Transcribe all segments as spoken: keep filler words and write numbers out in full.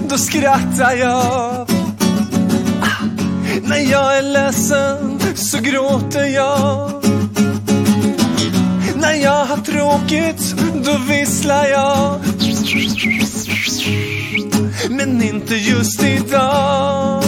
då skrattar jag. När jag är ledsen så gråter jag. När jag har tråkigt då visslar jag. Men inte just idag.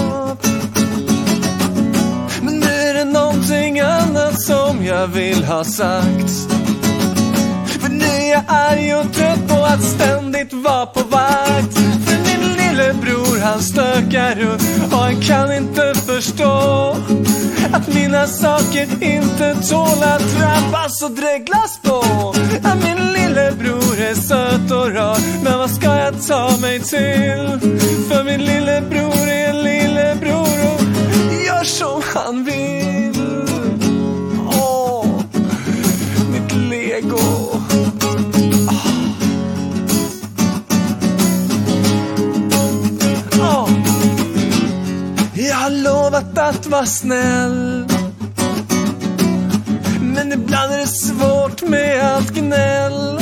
Men nu är det någonting annat som jag vill ha sagt. För nu är jag arg och trött på att ständigt vara på vakt. För min lillebror han stökar runt och han kan inte förstå att mina saker inte tål att trampas och dreglas på. Att min lillebror är söt och rar, men vad ska jag ta mig till? För min lillebror är en lillebror och gör som han vill. Åh, mitt lego. Åh. Jag har lovat att vara snäll, men ibland är det svårt med allt gnäll.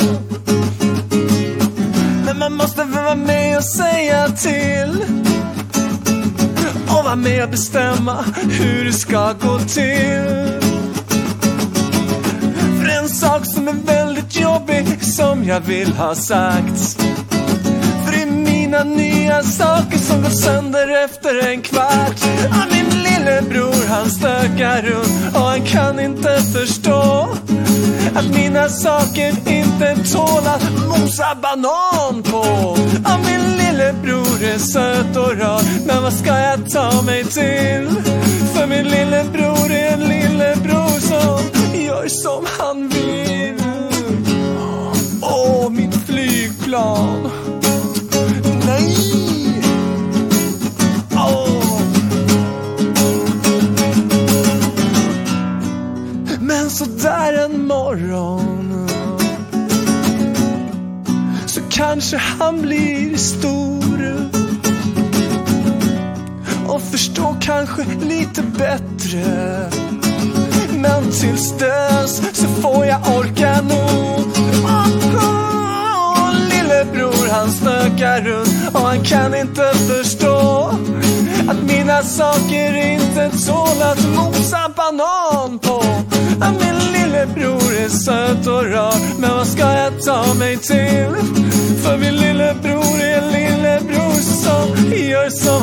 Men man måste vara med och säga till och vara med och bestämma hur det ska gå till. För en sak som är väldigt jobbig som jag vill ha sagt. För det är mina nya saker som går sönder efter en kvart. Ah, min lillebror han stökar runt och han kan inte förstå att mina saker inte tål att mosa banan på. Ah, min lillebror är söt och rar, men vad ska jag ta mig till? För min lillebror är en lillebror som gör som han vill. Åh, mitt flygplan. Nej. Åh. Men så där en morgon så kanske han blir stor och förstår kanske lite bättre. Men tills dess så får jag orka nog. Oh, lillebror han stökar runt och han kan inte förstå att mina saker inte tål att mosa banan på. Att min lillebror är söt och rar, men vad ska jag ta mig till? För min lillebror är en lillebror som gör så